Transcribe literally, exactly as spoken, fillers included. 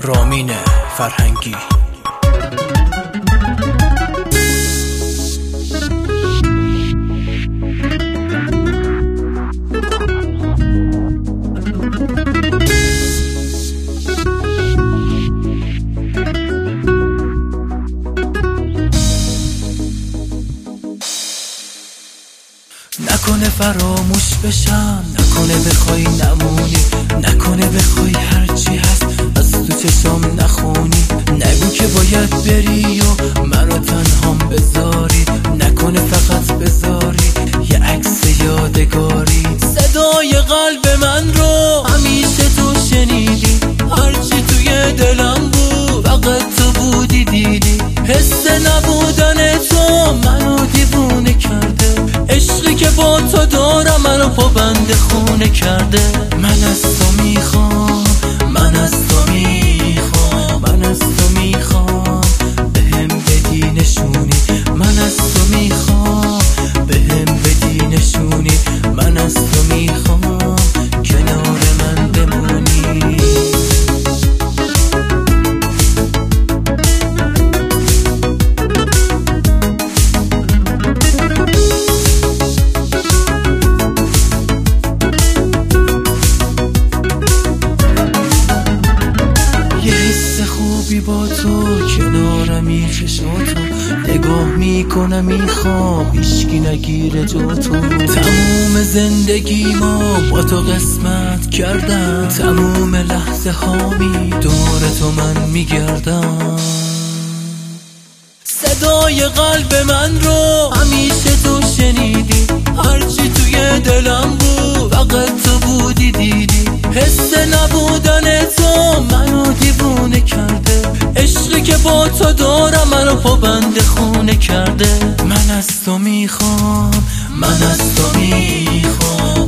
رامین فرهنگی. نکنه فراموش بشم، نکنه بخوای نمونی، نکنه بخوای هرچی هست از تو چشام نخونی، نگو که باید بری و منو تنهام بذاری، نکنه فقط بذاری یه عکس یادگاری. صدای قلب من رو همیشه تو شنیدی، هرچی توی دلم بود فقط تو بودی دیدی، حس نبودن تو منو دیوونه کرده، عشقی که با تو دارم منو پابند خونه کرده. من از تو میخوام، من از تو میخوام، من از تو میخوام بهم بدی نشونی، من از تو میخوام بهم بدی نشونی، من از تو میخوام کنار من بمونی. خوبی با تو کنارمی چشاتو نگاه میکنم، میخوام هیچکی نگیره جو تو. تموم زندگی ما با تو قسمت کردم، تموم لحظه هامی دور تو من میگردم. صدای قلب من رو همیشه تو شنیدی، هرچی توی دلم بود فقط تو بودی دیدی، حس نبودن تو منو دیوونه کرده، عشقی که با تو دارم منو پابند خونه کرده. من از تو میخوام، من از تو میخوام،